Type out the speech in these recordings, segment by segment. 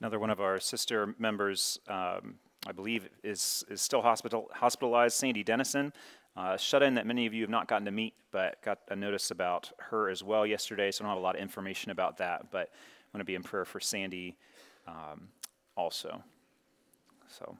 Another one of our sister members, I believe, is still hospitalized, Sandy Dennison, shut-in that many of you have not gotten to meet, but got a notice about her as well yesterday, so I don't have a lot of information about that, but I want to be in prayer for Sandy also. So,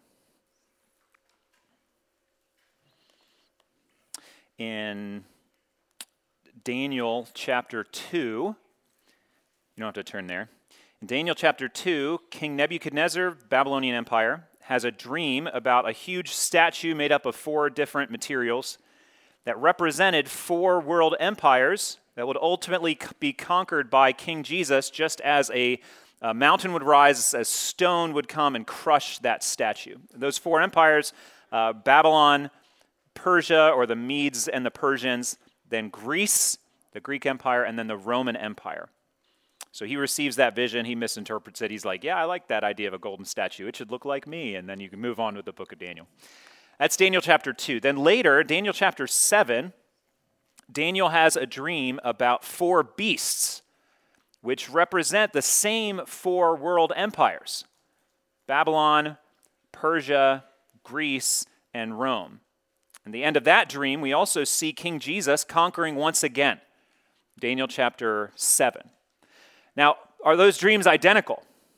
in Daniel chapter 2, you don't have to turn there. In Daniel chapter 2, King Nebuchadnezzar, Babylonian Empire, has a dream about a huge statue made up of 4 different materials that represented 4 world empires that would ultimately be conquered by King Jesus, just as a mountain would rise, as stone would come and crush that statue. Those 4 empires, Babylon, Persia, or the Medes and the Persians, then Greece, the Greek Empire, and then the Roman Empire. So he receives that vision, he misinterprets it, he's like, yeah, I like that idea of a golden statue, it should look like me, and then you can move on with the book of Daniel. That's Daniel chapter 2. Then later, Daniel chapter 7, Daniel has a dream about 4 beasts, which represent the same 4 world empires: Babylon, Persia, Greece, and Rome. In the end of that dream, we also see King Jesus conquering once again. Daniel chapter 7. Now, are those dreams identical?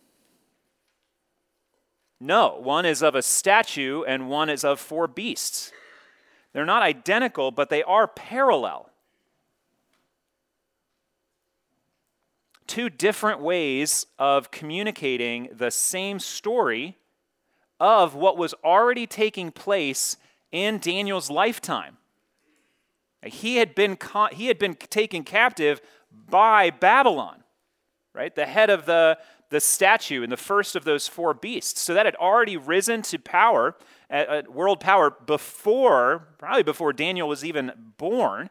No, one is of a statue and one is of 4 beasts. They're not identical, but they are parallel. 2 different ways of communicating the same story of what was already taking place in Daniel's lifetime. He had been taken captive by Babylon, right? The head of the statue and the first of those 4 beasts. So that had already risen to power, world power, probably before Daniel was even born,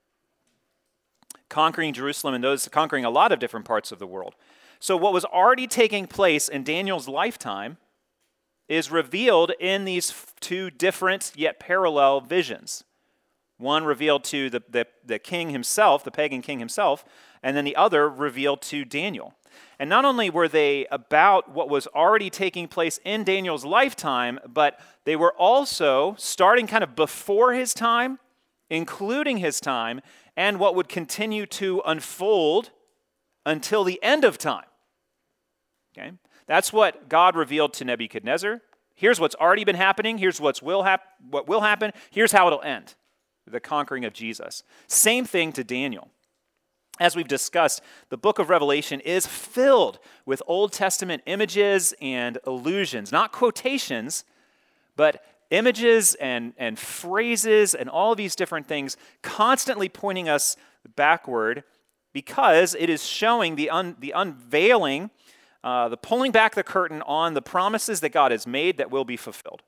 conquering Jerusalem and conquering a lot of different parts of the world. So what was already taking place in Daniel's lifetime is revealed in these 2 different yet parallel visions. One revealed to the king himself, the pagan king himself, and then the other revealed to Daniel. And not only were they about what was already taking place in Daniel's lifetime, but they were also starting kind of before his time, including his time, and what would continue to unfold until the end of time. Okay? That's what God revealed to Nebuchadnezzar. Here's what's already been happening. Here's what will happen. Here's how it'll end. The conquering of Jesus. Same thing to Daniel. As we've discussed, the book of Revelation is filled with Old Testament images and allusions, not quotations, but images and phrases and all of these different things constantly pointing us backward, because it is showing the unveiling, the pulling back the curtain on the promises that God has made that will be fulfilled.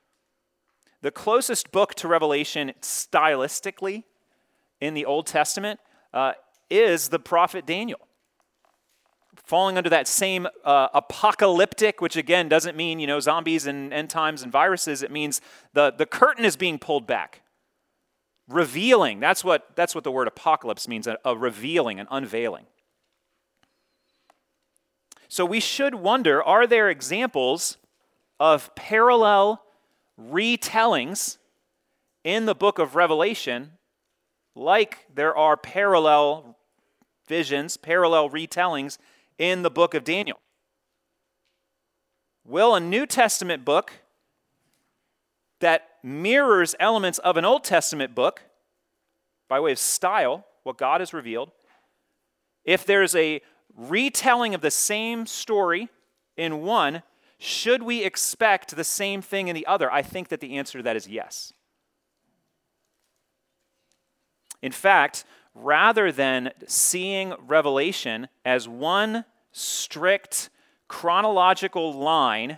The closest book to Revelation stylistically in the Old Testament is the prophet Daniel, falling under that same apocalyptic, which again doesn't mean zombies and end times and viruses. It means the curtain is being pulled back, revealing. That's what the word apocalypse means: a revealing, an unveiling. So we should wonder: are there examples of parallel retellings in the book of Revelation, like there are parallel visions, parallel retellings in the book of Daniel? Will a New Testament book that mirrors elements of an Old Testament book by way of style, what God has revealed, if there's a retelling of the same story in one, should we expect the same thing in the other? I think that the answer to that is yes. In fact, rather than seeing Revelation as one strict chronological line,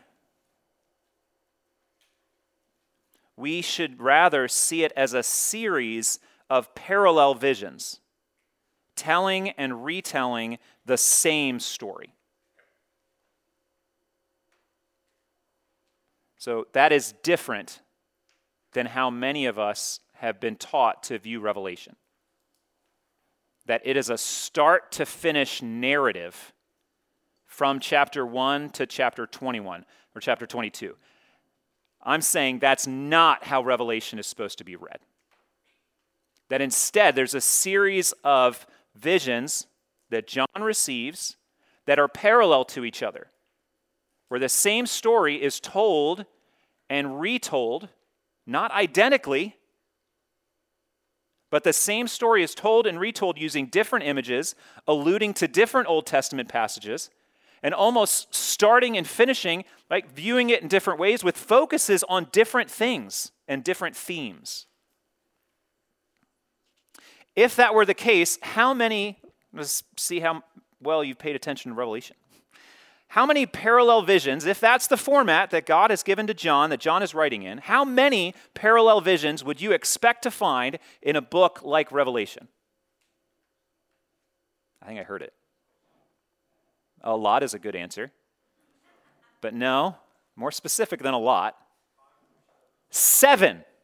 we should rather see it as a series of parallel visions, telling and retelling the same story. So that is different than how many of us have been taught to view Revelation. That it is a start to finish narrative from chapter 1 to chapter 21 or chapter 22. I'm saying that's not how Revelation is supposed to be read. That instead, there's a series of visions that John receives that are parallel to each other, where the same story is told and retold, not identically, but the same story is told and retold using different images, alluding to different Old Testament passages, and almost starting and finishing, like viewing it in different ways with focuses on different things and different themes. If that were the case, let's see how well you've paid attention to Revelation. How many parallel visions, if that's the format that God has given to John, that John is writing in, how many parallel visions would you expect to find in a book like Revelation? I think I heard it. A lot is a good answer. But no, more specific than a lot. 7.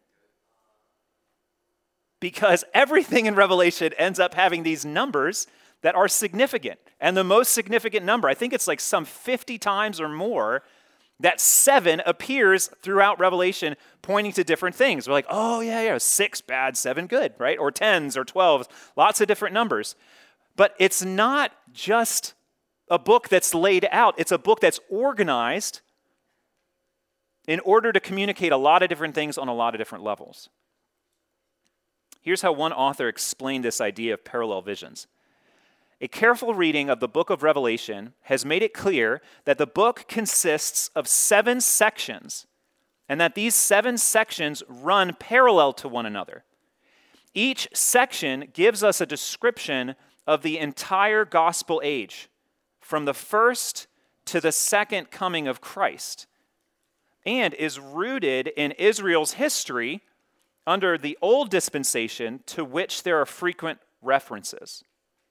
Because everything in Revelation ends up having these numbers that are significant. And the most significant number, I think it's like some 50 times or more, that 7 appears throughout Revelation pointing to different things. We're like, oh, yeah, 6 bad, 7 good, right? Or 10s or 12s, lots of different numbers. But it's not just a book that's laid out. It's a book that's organized in order to communicate a lot of different things on a lot of different levels. Here's how one author explained this idea of parallel visions. A careful reading of the book of Revelation has made it clear that the book consists of 7 sections, and that these 7 sections run parallel to one another. Each section gives us a description of the entire gospel age, from the first to the second coming of Christ, and is rooted in Israel's history under the old dispensation, to which there are frequent references.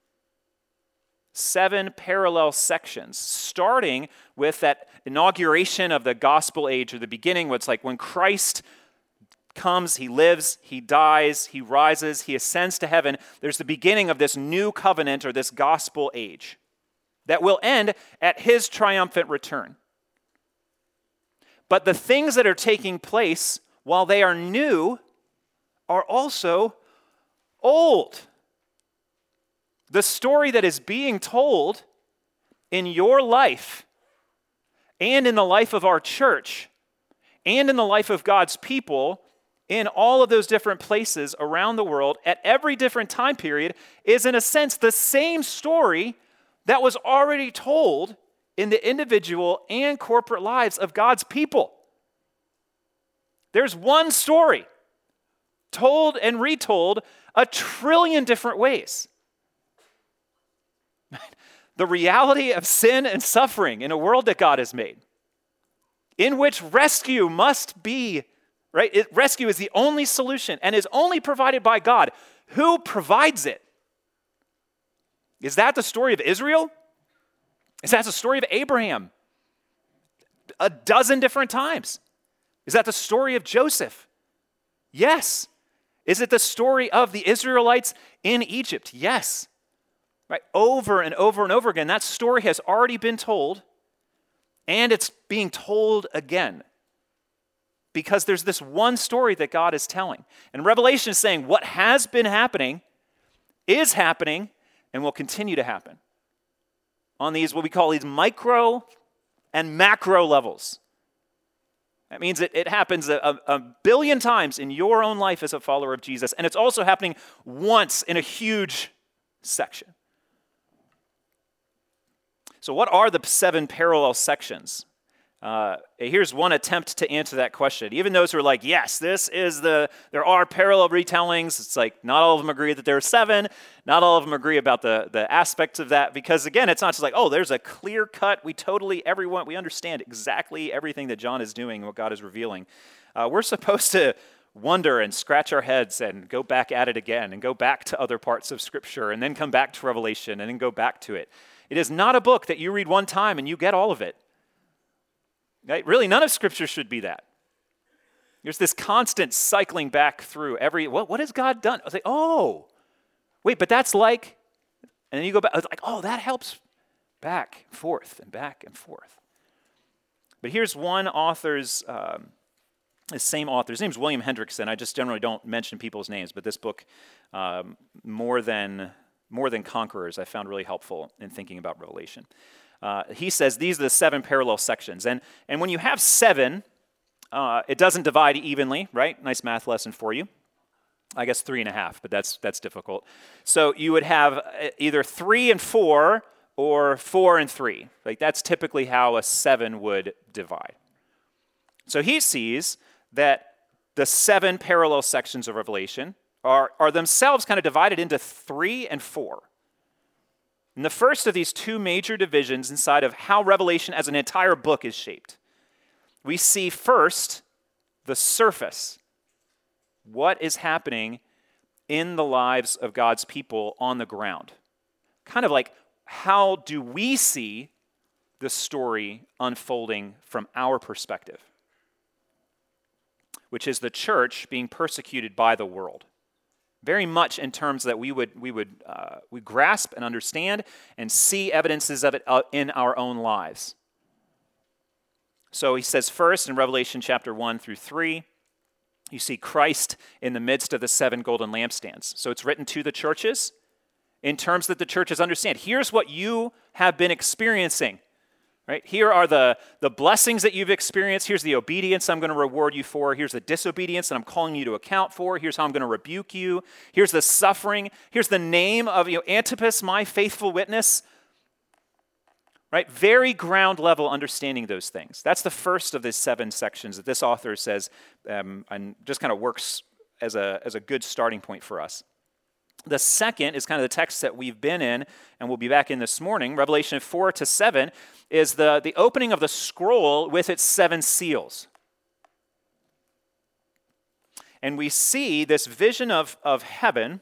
7 parallel sections, starting with that inauguration of the gospel age, or the beginning, what's like when Christ comes, he lives, he dies, he rises, he ascends to heaven. There's the beginning of this new covenant, or this gospel age, that will end at his triumphant return. But the things that are taking place while they are new are also old. The story that is being told in your life and in the life of our church and in the life of God's people in all of those different places around the world at every different time period is, in a sense, the same story that was already told in the individual and corporate lives of God's people. There's one story told and retold a trillion different ways. The reality of sin and suffering in a world that God has made, in which rescue must be, right? Rescue is the only solution and is only provided by God. Who provides it? Is that the story of Israel? Is that the story of Abraham? A dozen different times. Is that the story of Joseph? Yes. Is it the story of the Israelites in Egypt? Yes. Right? Over and over and over again, that story has already been told, and it's being told again. Because there's this one story that God is telling. And Revelation is saying what has been happening is happening and will continue to happen on these, what we call these micro and macro levels. That means it happens a billion times in your own life as a follower of Jesus, and it's also happening once in a huge section. So what are the 7 parallel sections? Here's one attempt to answer that question. Even those who are like, yes, there are parallel retellings. It's like not all of them agree that there are 7. Not all of them agree about the aspects of that. Because again, it's not just like, oh, there's a clear cut. We understand exactly everything that John is doing and what God is revealing. We're supposed to wonder and scratch our heads and go back at it again and go back to other parts of Scripture and then come back to Revelation and then go back to it. It is not a book that you read one time and you get all of it. Right? Really, none of Scripture should be that. There's this constant cycling back through what has God done? I was like, oh, wait, but that's like, and then you go back, I was like, oh, that helps back and forth and back and forth. But here's one author's, the same author. His name's William Hendrickson. I just generally don't mention people's names, but this book, More Than Conquerors, I found really helpful in thinking about Revelation. He says these are the 7 parallel sections. And when you have 7, it doesn't divide evenly, right? Nice math lesson for you. I guess 3.5, but that's difficult. So you would have either 3 and 4 or 4 and 3. Like that's typically how a 7 would divide. So he sees that the 7 parallel sections of Revelation are themselves kind of divided into 3 and 4. And the first of these 2 major divisions inside of how Revelation as an entire book is shaped. We see first the surface. What is happening in the lives of God's people on the ground? Kind of like, how do we see the story unfolding from our perspective? Which is the church being persecuted by the world. Very much in terms that we grasp and understand and see evidences of it in our own lives. So he says first in Revelation chapter 1 through 3, you see Christ in the midst of the 7 golden lampstands. So it's written to the churches in terms that the churches understand. Here's what you have been experiencing. Right? Here are the blessings that you've experienced. Here's the obedience I'm going to reward you for. Here's the disobedience that I'm calling you to account for. Here's how I'm going to rebuke you. Here's the suffering. Here's the name of Antipas, my faithful witness. Right? Very ground level understanding those things. That's the first of the 7 sections that this author says and just kind of works as a good starting point for us. The second is kind of the text that we've been in and we'll be back in this morning. Revelation 4 to 7 is the opening of the scroll with its 7 seals. And we see this vision of heaven,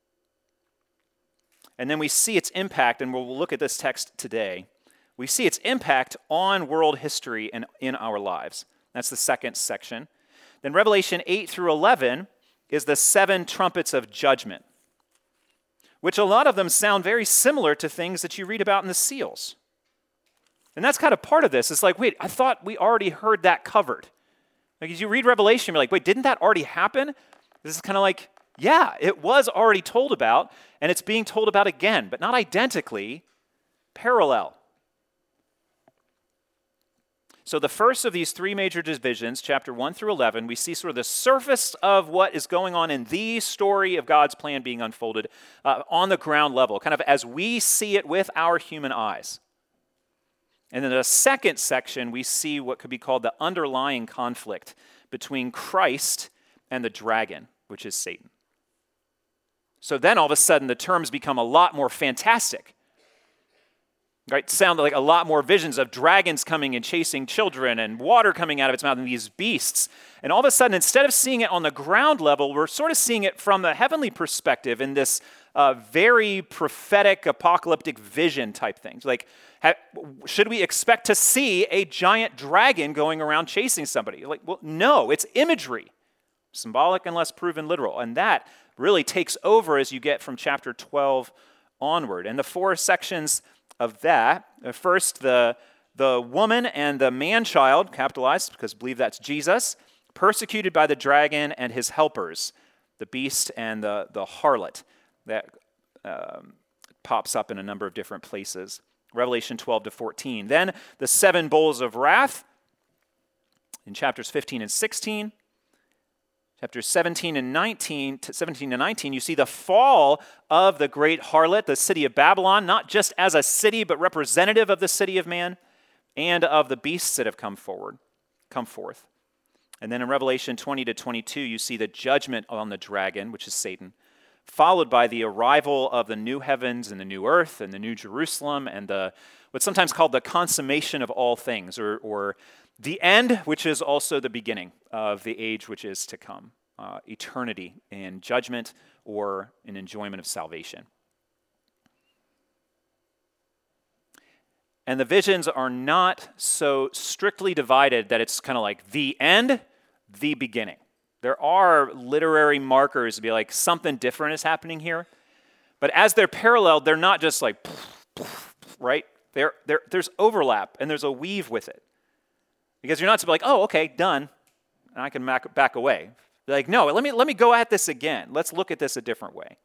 and then we see its impact, and we'll look at this text today. We see its impact on world history and in our lives. That's the second section. Then Revelation 8 through 11 is the 7 trumpets of judgment, which a lot of them sound very similar to things that you read about in the seals. And that's kind of part of this. It's like, wait, I thought we already heard that covered. Like as you read Revelation, you're like, wait, didn't that already happen? This is kind of like, yeah, it was already told about, and it's being told about again, but not identically, parallel. So the first of these 3 major divisions, chapter 1 through 11, we see sort of the surface of what is going on in the story of God's plan being unfolded on the ground level, kind of as we see it with our human eyes. And then the second section, we see what could be called the underlying conflict between Christ and the dragon, which is Satan. So then all of a sudden the terms become a lot more fantastic. Right, sound like a lot more visions of dragons coming and chasing children and water coming out of its mouth and these beasts. And all of a sudden, instead of seeing it on the ground level, we're sort of seeing it from the heavenly perspective in this very prophetic, apocalyptic vision type things. Like, should we expect to see a giant dragon going around chasing somebody? Like, well, no, it's imagery, symbolic unless proven literal. And that really takes over as you get from chapter 12 onward. And the 4 sections of that, first the woman and the man-child, capitalized because I believe that's Jesus, persecuted by the dragon and his helpers, the beast and the harlot. That pops up in a number of different places. Revelation 12 to 14. Then the 7 bowls of wrath in chapters 15 and 16. Chapters 17 and 19, you see the fall of the great harlot, the city of Babylon, not just as a city, but representative of the city of man and of the beasts that have come forth. And then in Revelation 20 to 22, you see the judgment on the dragon, which is Satan, followed by the arrival of the new heavens and the new earth and the new Jerusalem and what's sometimes called the consummation of all things, or the end, which is also the beginning of the age which is to come, eternity in judgment or in enjoyment of salvation. And the visions are not so strictly divided that it's kind of like the end, the beginning. There are literary markers to be like something different is happening here. But as they're paralleled, they're not just like, right? There's overlap and there's a weave with it. Because you're not to be like, oh, okay, done, and I can back away. They're like, no, let me go at this again. Let's look at this a different way.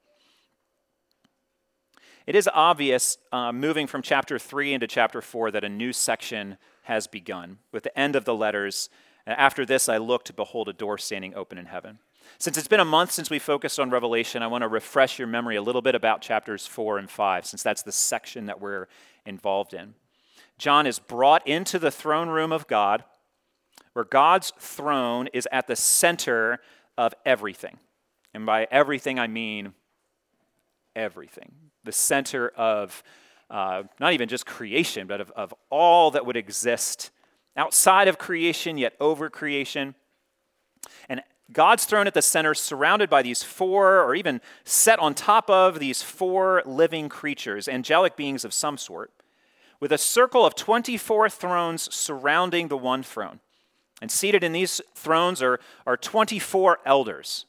It is obvious, moving from chapter 3 into chapter 4, that a new section has begun with the end of the letters. After this, I looked to behold a door standing open in heaven. Since it's been a month since we focused on Revelation, I want to refresh your memory a little bit about chapters 4 and 5, since that's the section that we're involved in. John is brought into the throne room of God, where God's throne is at the center of everything. And by everything, I mean everything. The center of not even just creation, but of all that would exist outside of creation, yet over creation. And God's throne at the center, surrounded by these four, or even set on top of these four living creatures, angelic beings of some sort, with a circle of 24 thrones surrounding the one throne. And seated in these thrones are 24 elders.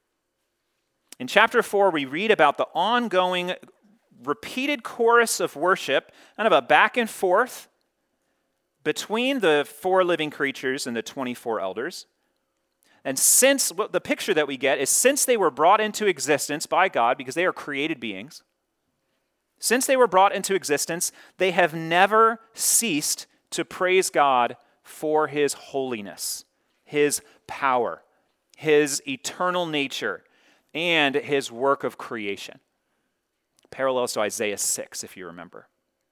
In chapter 4, we read about the ongoing, repeated chorus of worship, kind of a back and forth between the four living creatures and the 24 elders. And since, the picture that we get is since they were brought into existence by God, because they are created beings, since they were brought into existence, they have never ceased to praise God for his holiness, his power, his eternal nature, and his work of creation. Parallels to Isaiah 6, if you remember.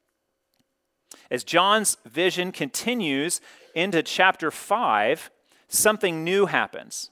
As John's vision continues into chapter 5, something new happens.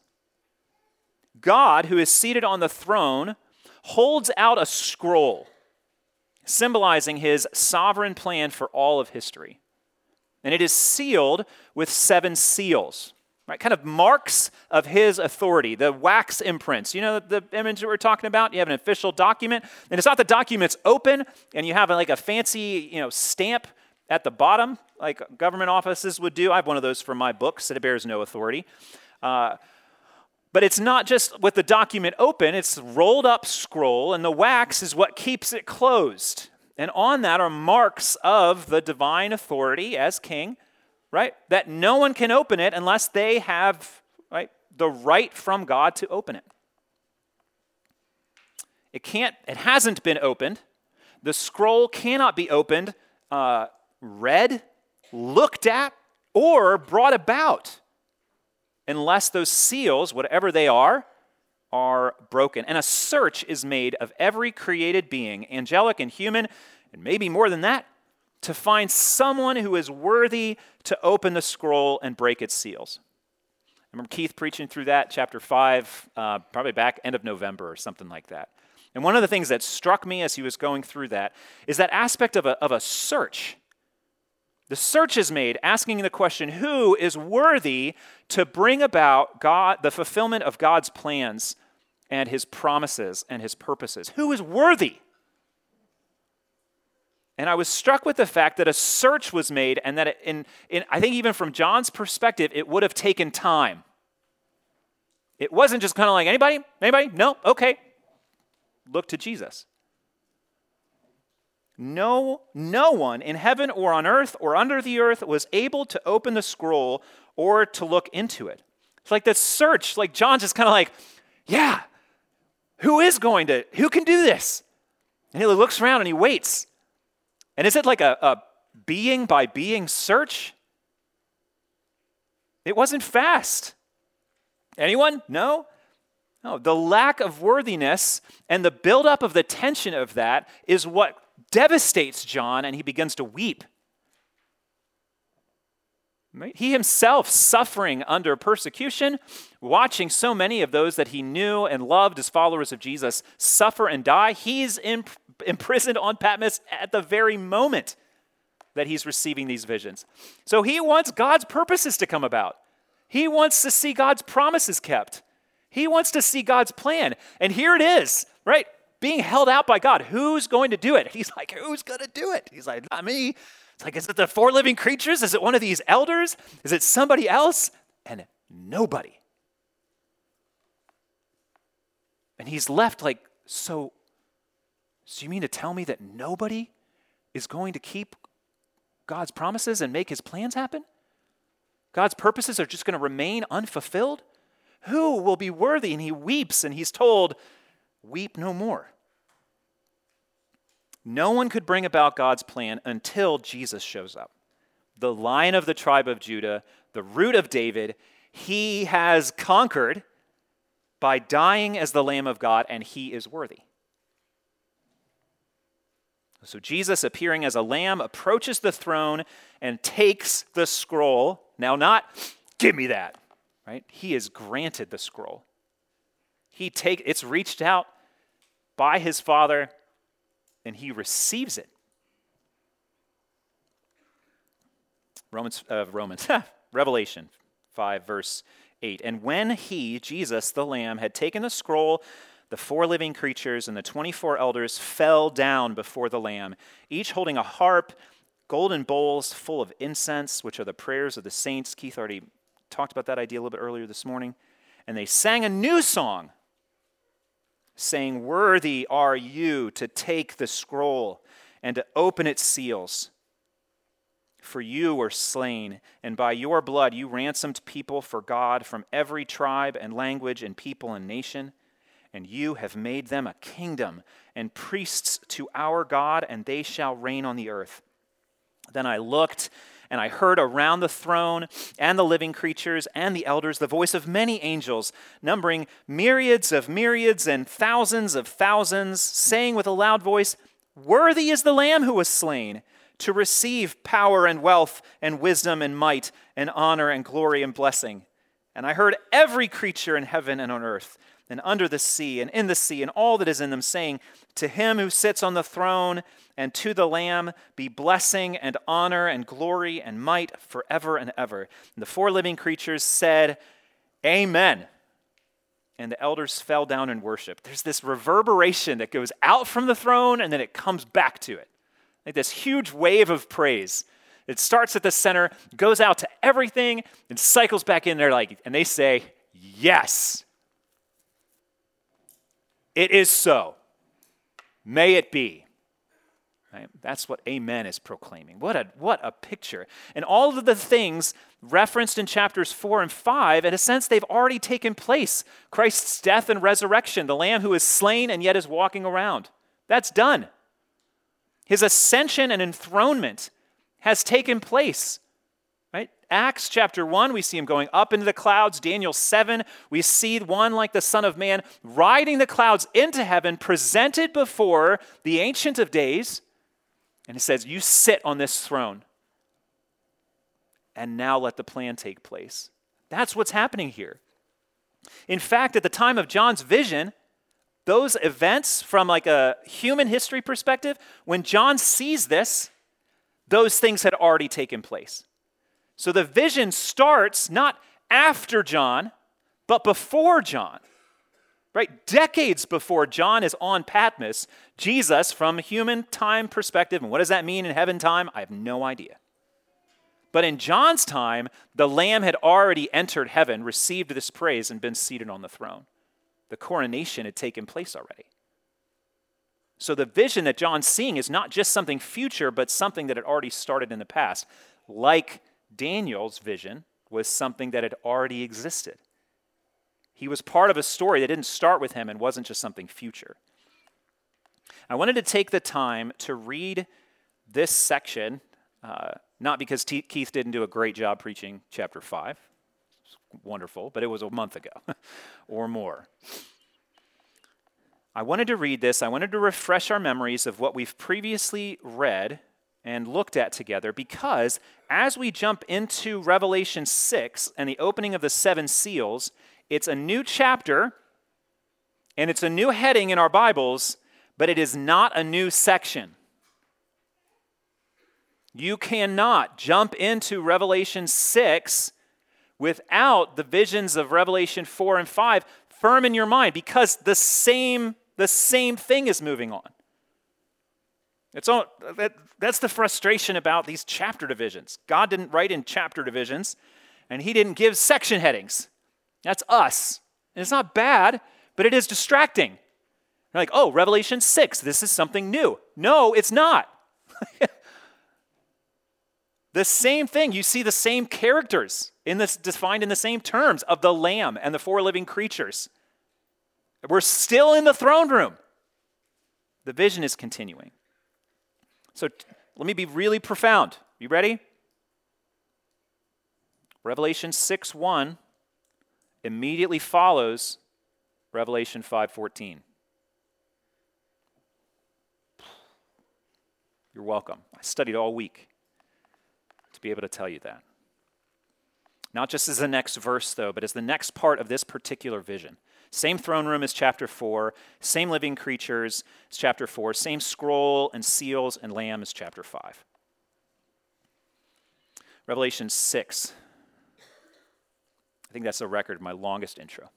God, who is seated on the throne, holds out a scroll, symbolizing his sovereign plan for all of history. And it is sealed with 7 seals, right? Kind of marks of his authority, the wax imprints. You know the image that we're talking about? You have an official document, and it's not the document's open, and you have like a fancy, stamp at the bottom, like government offices would do. I have one of those for my books that it bears no authority. But it's not just with the document open, it's rolled up scroll, and the wax is what keeps it closed. And on that are marks of the divine authority as king, right? That no one can open it unless they have, right, the right from God to open it. It hasn't been opened. The scroll cannot be opened, read, looked at, or brought about unless those seals, whatever they are broken. And a search is made of every created being, angelic and human, and maybe more than that, to find someone who is worthy to open the scroll and break its seals. I remember Keith preaching through that, chapter 5, probably back end of November or something like that. And one of the things that struck me as he was going through that is that aspect of a search. The search is made asking the question, who is worthy to bring about the fulfillment of God's plans and his promises and his purposes? Who is worthy? And I was struck with the fact that a search was made, and that I think even from John's perspective, it would have taken time. It wasn't just kind of like, anybody? Anybody? No? Okay. Look to Jesus. No one in heaven or on earth or under the earth was able to open the scroll or to look into it. It's like the search, like John's just kind of like, yeah, who can do this? And he looks around and he waits. And is it like a being by being search? It wasn't fast. Anyone? No? No. The lack of worthiness and the buildup of the tension of that is what devastates John, and he begins to weep. Right? He himself suffering under persecution, watching so many of those that he knew and loved as followers of Jesus suffer and die. He's imprisoned on Patmos at the very moment that he's receiving these visions. So he wants God's purposes to come about. He wants to see God's promises kept. He wants to see God's plan. And here it is, right? Being held out by God. Who's going to do it? He's like, who's going to do it? He's like, not me. It's like, is it the 4 living creatures? Is it one of these elders? Is it somebody else? And nobody. And he's left like, so you mean to tell me that nobody is going to keep God's promises and make his plans happen? God's purposes are just going to remain unfulfilled? Who will be worthy? And he weeps, and he's told, weep no more. No one could bring about God's plan until Jesus shows up. The Lion of the tribe of Judah, the Root of David, he has conquered by dying as the Lamb of God, and he is worthy. So Jesus, appearing as a lamb, approaches the throne and takes the scroll. Now, not, give me that, right? He is granted the scroll. It's reached out by his Father, and he receives it. Revelation 5, verse 8. And when he, Jesus, the Lamb, had taken the scroll, the 4 living creatures and the 24 elders fell down before the Lamb, each holding a harp, golden bowls full of incense, which are the prayers of the saints. Keith already talked about that idea a little bit earlier this morning. And they sang a new song, saying, "Worthy are you to take the scroll and to open its seals. For you were slain, and by your blood you ransomed people for God from every tribe and language and people and nation. And you have made them a kingdom and priests to our God, and they shall reign on the earth." Then I looked, and I heard around the throne and the living creatures and the elders the voice of many angels, numbering myriads of myriads and thousands of thousands, saying with a loud voice, "Worthy is the Lamb who was slain to receive power and wealth and wisdom and might and honor and glory and blessing." And I heard every creature in heaven and on earth and under the sea and in the sea and all that is in them, saying, "To him who sits on the throne and to the Lamb be blessing and honor and glory and might forever and ever." And the 4 living creatures said, "Amen." And the elders fell down and worshiped. There's this reverberation that goes out from the throne and then it comes back to it. Like this huge wave of praise. It starts at the center, goes out to everything, and cycles back in there and they say, "Yes. It is so. May it be." Right? That's what amen is proclaiming. What a picture. And all of the things referenced in chapters 4 and 5, in a sense, they've already taken place. Christ's death and resurrection, the Lamb who is slain and yet is walking around. That's done. His ascension and enthronement has taken place. Right? Acts chapter 1, we see him going up into the clouds. Daniel 7, we see one like the Son of Man riding the clouds into heaven, presented before the Ancient of Days. And he says, "You sit on this throne. And now let the plan take place." That's what's happening here. In fact, at the time of John's vision, those events from a human history perspective, when John sees this, those things had already taken place. So the vision starts not after John, but before John. Right? Decades before John is on Patmos, Jesus, from a human time perspective, and what does that mean in heaven time? I have no idea. But in John's time, the Lamb had already entered heaven, received this praise, and been seated on the throne. The coronation had taken place already. So the vision that John's seeing is not just something future, but something that had already started in the past. Like Daniel's vision was something that had already existed. He was part of a story that didn't start with him and wasn't just something future. I wanted to take the time to read this section, not because Keith didn't do a great job preaching chapter 5. It's wonderful, but it was a month ago or more. I wanted to read this. I wanted to refresh our memories of what we've previously read and looked at together, because as we jump into Revelation 6 and the opening of the 7 seals, it's a new chapter and it's a new heading in our Bibles, but it is not a new section. You cannot jump into Revelation 6 without the visions of Revelation 4 and 5 firm in your mind, because the same thing is moving on. That's the frustration about these chapter divisions. God didn't write in chapter divisions, and he didn't give section headings. That's us. And it's not bad, but it is distracting. You're like, oh, Revelation 6, this is something new. No, it's not. The same thing. You see the same characters defined in the same terms of the Lamb and the four living creatures. We're still in the throne room. The vision is continuing. So let me be really profound. You ready? Revelation 6:1 immediately follows Revelation 5:14. You're welcome. I studied all week to be able to tell you that. Not just as the next verse, though, but as the next part of this particular vision. Same throne room as chapter 4, same living creatures as chapter 4, same scroll and seals and lamb as chapter 5. Revelation 6. I think that's the record of my longest intro.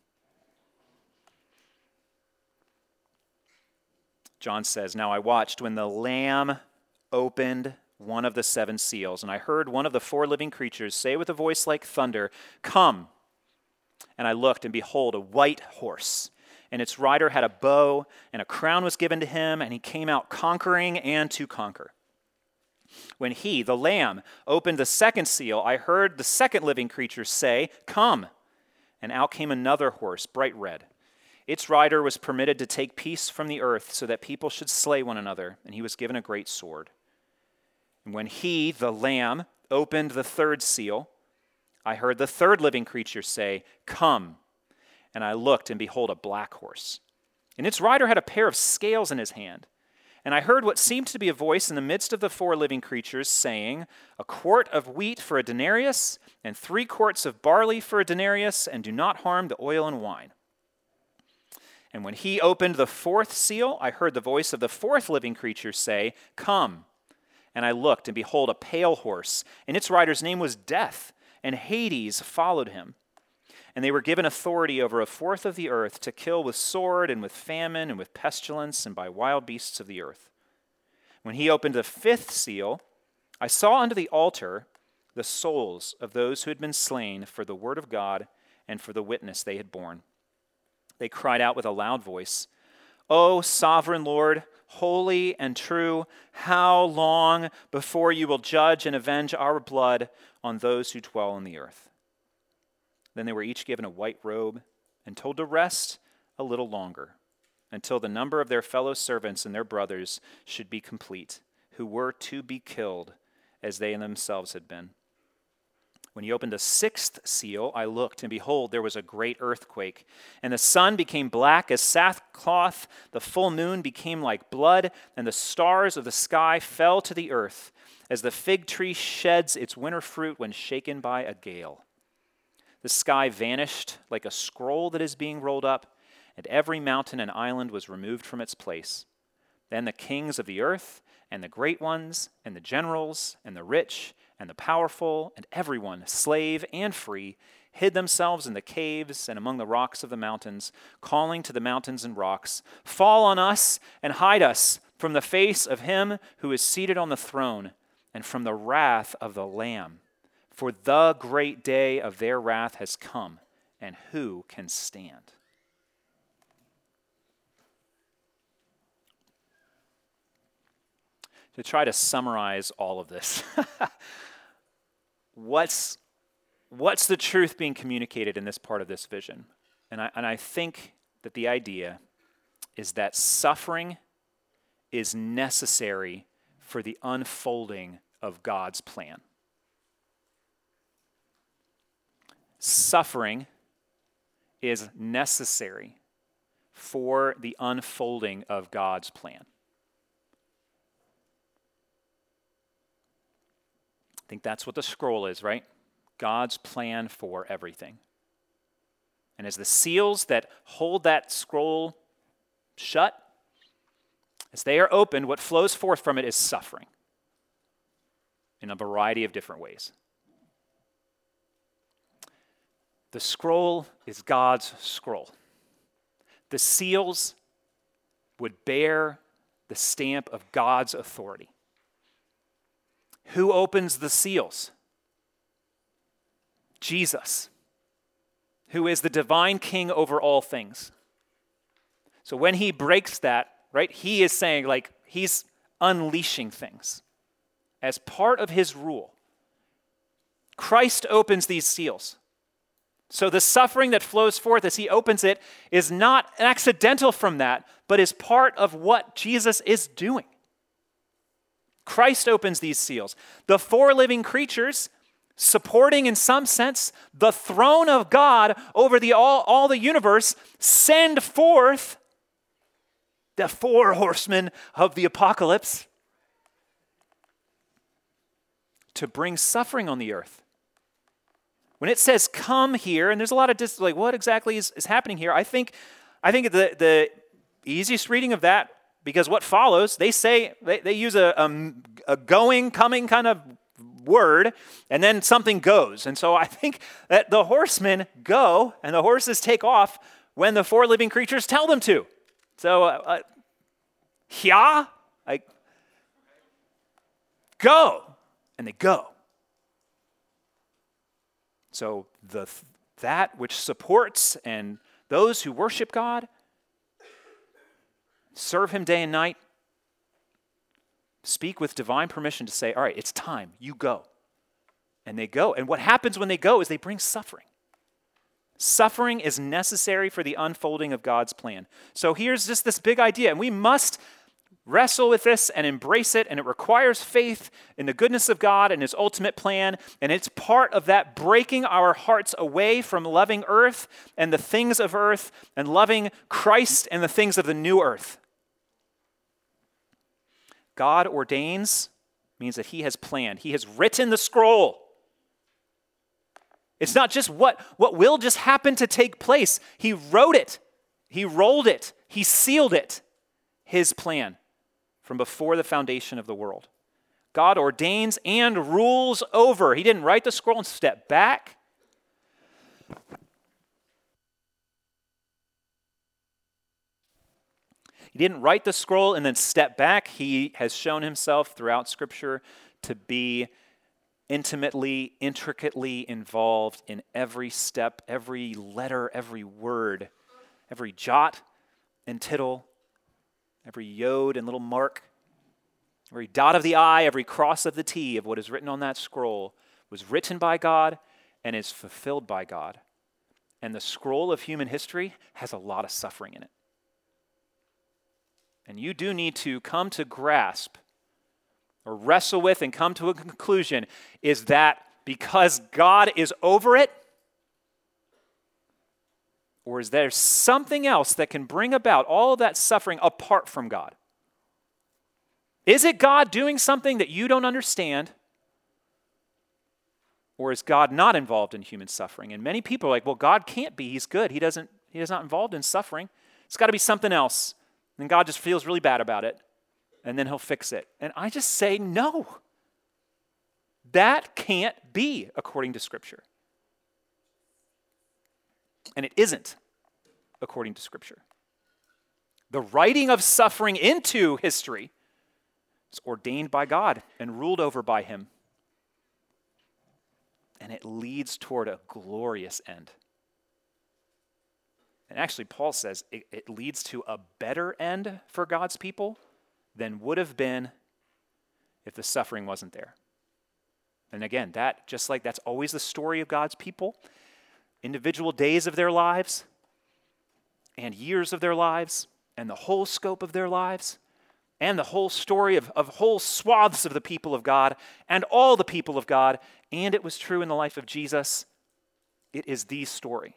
John says, "Now I watched when the Lamb opened one of the seven seals, and I heard one of the four living creatures say with a voice like thunder, 'Come!' And I looked, and behold, a white horse, and its rider had a bow, and a crown was given to him, and he came out conquering and to conquer. When he, the Lamb, opened the second seal, I heard the second living creature say, 'Come!' And out came another horse, bright red. Its rider was permitted to take peace from the earth so that people should slay one another, and he was given a great sword. And when he, the Lamb, opened the third seal, I heard the third living creature say, 'Come!' And I looked, and behold, a black horse. And its rider had a pair of scales in his hand. And I heard what seemed to be a voice in the midst of the four living creatures saying, 'A quart of wheat for a denarius, and 3 quarts of barley for a denarius, and do not harm the oil and wine.' And when he opened the fourth seal, I heard the voice of the fourth living creature say, 'Come!' And I looked, and behold, a pale horse, and its rider's name was Death, and Hades followed him. And they were given authority over a fourth of the earth to kill with sword and with famine and with pestilence and by wild beasts of the earth. When he opened the fifth seal, I saw under the altar the souls of those who had been slain for the word of God and for the witness they had borne. They cried out with a loud voice, 'O sovereign Lord, holy and true, how long before you will judge and avenge our blood on those who dwell on the earth?' Then they were each given a white robe and told to rest a little longer, until the number of their fellow servants and their brothers should be complete, who were to be killed as they themselves had been. When he opened the sixth seal, I looked, and behold, there was a great earthquake. And the sun became black as sackcloth, the full moon became like blood, and the stars of the sky fell to the earth, as the fig tree sheds its winter fruit when shaken by a gale. The sky vanished like a scroll that is being rolled up, and every mountain and island was removed from its place. Then the kings of the earth, and the great ones, and the generals, and the rich, and the powerful, and everyone, slave and free, hid themselves in the caves and among the rocks of the mountains, calling to the mountains and rocks, 'Fall on us and hide us from the face of him who is seated on the throne and from the wrath of the Lamb. For the great day of their wrath has come, and who can stand?'" To try to summarize all of this, what's the truth being communicated in this part of this vision? And I think that the idea is that suffering is necessary for the unfolding of God's plan. Suffering is necessary for the unfolding of God's plan. I think that's what the scroll is, right? God's plan for everything. And as the seals that hold that scroll shut, as they are opened, what flows forth from it is suffering in a variety of different ways. The scroll is God's scroll. The seals would bear the stamp of God's authority. Who opens the seals? Jesus, who is the divine king over all things. So when he breaks that, right, he is saying, like, he's unleashing things as part of his rule. Christ opens these seals. So the suffering that flows forth as he opens it is not accidental from that, but is part of what Jesus is doing. Christ opens these seals. The four living creatures, supporting in some sense the throne of God over all the universe, send forth the four horsemen of the apocalypse to bring suffering on the earth. When it says come here, and there's a lot of what exactly is happening here, I think the easiest reading of that, because what follows, they use a going, coming kind of word, and then something goes. And so I think that the horsemen go and the horses take off when the four living creatures tell them to. So, go, and they go. So that which supports and those who worship God, serve him day and night, speak with divine permission to say, all right, it's time, you go. And they go. And what happens when they go is they bring suffering. Suffering is necessary for the unfolding of God's plan. So here's just this big idea, and we must wrestle with this and embrace it, and it requires faith in the goodness of God and his ultimate plan, and it's part of that breaking our hearts away from loving earth and the things of earth and loving Christ and the things of the new earth. God ordains means that he has planned. He has written the scroll. It's not just what will just happen to take place. He wrote it. He rolled it. He sealed it. His plan from before the foundation of the world. God ordains and rules over. He didn't write the scroll and step back. He didn't write the scroll and then step back. He has shown himself throughout Scripture to be intimately, intricately involved in every step, every letter, every word, every jot and tittle, every yod and little mark, every dot of the I, every cross of the T of what is written on that scroll was written by God and is fulfilled by God. And the scroll of human history has a lot of suffering in it. And you do need to come to grasp or wrestle with and come to a conclusion is that because God is over it, or is there something else that can bring about all of that suffering apart from God? Is it God doing something that you don't understand? Or is God not involved in human suffering? And many people are like, well, God can't be. He's good. He is not involved in suffering. It's got to be something else. And God just feels really bad about it. And then he'll fix it. And I just say, no. That can't be according to Scripture. And it isn't according to Scripture. The writing of suffering into history is ordained by God and ruled over by him. And it leads toward a glorious end. And actually, Paul says it leads to a better end for God's people than would have been if the suffering wasn't there. And again, that's always the story of God's people. Individual days of their lives and years of their lives and the whole scope of their lives and the whole story of whole swaths of the people of God and all the people of God. And it was true in the life of Jesus. It is the story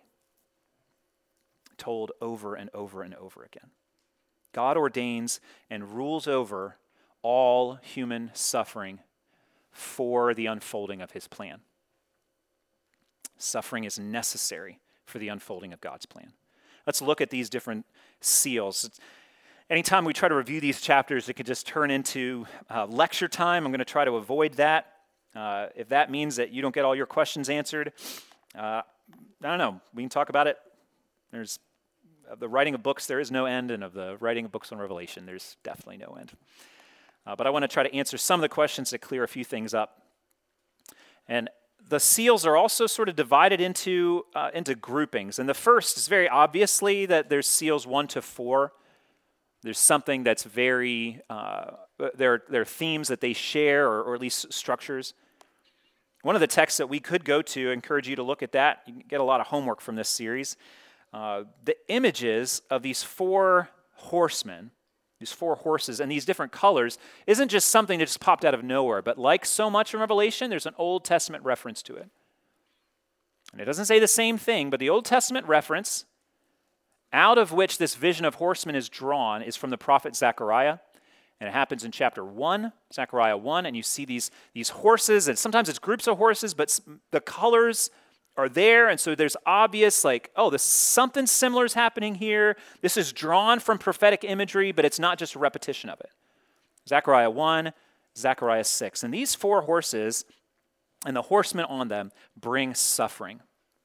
told over and over and over again. God ordains and rules over all human suffering for the unfolding of his plan. Suffering is necessary for the unfolding of God's plan. Let's look at these different seals. Anytime we try to review these chapters, it could just turn into lecture time. I'm going to try to avoid that. If that means that you don't get all your questions answered, I don't know. We can talk about it. There's of the writing of books, there is no end, and of the writing of books on Revelation, there's definitely no end. But I want to try to answer some of the questions to clear a few things up. And the seals are also sort of divided into groupings. And the first is very obviously that there's seals 1 to 4. There's something that's very, there are themes that they share, or at least structures. One of the texts that we could go to, I encourage you to look at that. You can get a lot of homework from this series. The images of these four horsemen, these four horses, and these different colors isn't just something that just popped out of nowhere, but like so much in Revelation, there's an Old Testament reference to it. And it doesn't say the same thing, but the Old Testament reference out of which this vision of horsemen is drawn is from the prophet Zechariah. And it happens in chapter 1, Zechariah 1, and you see these horses, and sometimes it's groups of horses, but the colors are there, and so there's obvious, like, oh, this something similar is happening here. This is drawn from prophetic imagery, but it's not just a repetition of it. Zechariah 1, Zechariah 6. And these four horses and the horsemen on them bring suffering.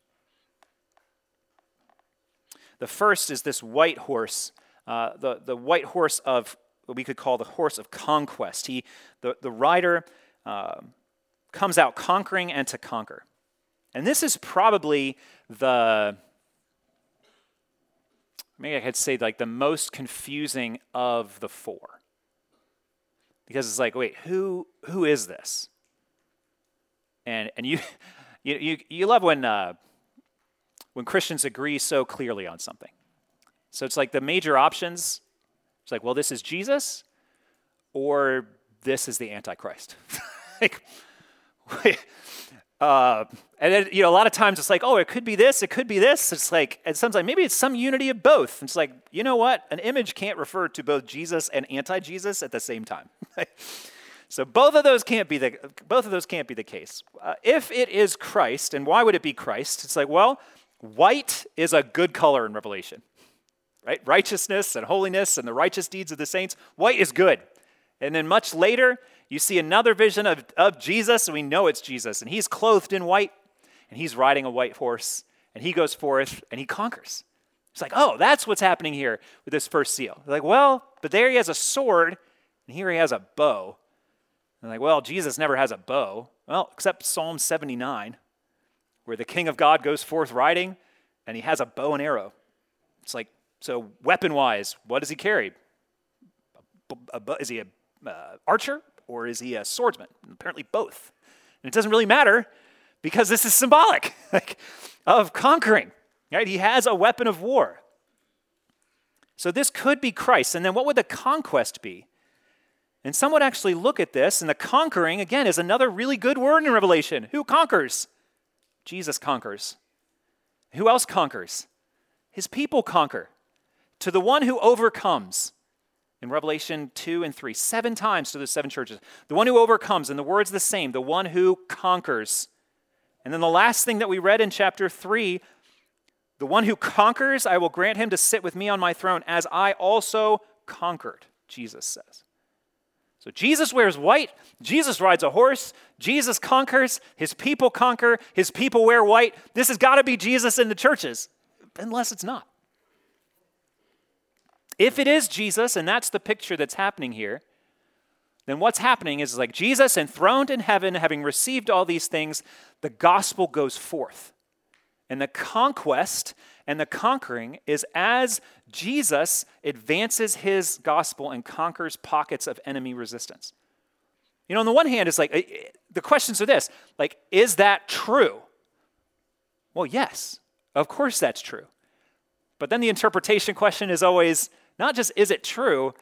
The first is this white horse, the white horse of what we could call the horse of conquest. The rider comes out conquering and to conquer. And this is probably maybe I could say like the most confusing of the four. Because it's like, wait, who is this? And you love when Christians agree so clearly on something. So it's like the major options. It's like, well, this is Jesus, or this is the Antichrist. Like, and then, a lot of times it's like, oh, it could be this, it could be this. It's like, and sometimes maybe it's some unity of both. It's like, you know what? An image can't refer to both Jesus and anti-Jesus at the same time. So both of those can't be the case. If it is Christ, and why would it be Christ? It's like, well, white is a good color in Revelation. Right? Righteousness and holiness and the righteous deeds of the saints, white is good. And then much later, you see another vision of Jesus, and we know it's Jesus, and he's clothed in white, and he's riding a white horse, and he goes forth, and he conquers. It's like, oh, that's what's happening here with this first seal. They're like, well, but there he has a sword, and here he has a bow. And they're like, well, Jesus never has a bow. Well, except Psalm 79, where the King of God goes forth riding, and he has a bow and arrow. It's like, so weapon-wise, what does he carry? Is he an archer or is he a swordsman? Apparently both. And it doesn't really matter because this is symbolic of conquering. Right? He has a weapon of war. So this could be Christ. And then what would the conquest be? And some would actually look at this, and the conquering, again, is another really good word in Revelation. Who conquers? Jesus conquers. Who else conquers? His people conquer. To the one who overcomes, in Revelation 2 and 3, 7 times to the 7 churches. The one who overcomes, and the word's the same, the one who conquers. And then the last thing that we read in chapter 3, the one who conquers, I will grant him to sit with me on my throne, as I also conquered, Jesus says. So Jesus wears white, Jesus rides a horse, Jesus conquers, his people conquer, his people wear white. This has got to be Jesus in the churches, unless it's not. If it is Jesus, and that's the picture that's happening here, then what's happening is like Jesus enthroned in heaven, having received all these things, the gospel goes forth. And the conquest and the conquering is as Jesus advances his gospel and conquers pockets of enemy resistance. On the one hand, it's like, the questions are this, like, is that true? Well, yes, of course that's true. But then the interpretation question is always, not just is it true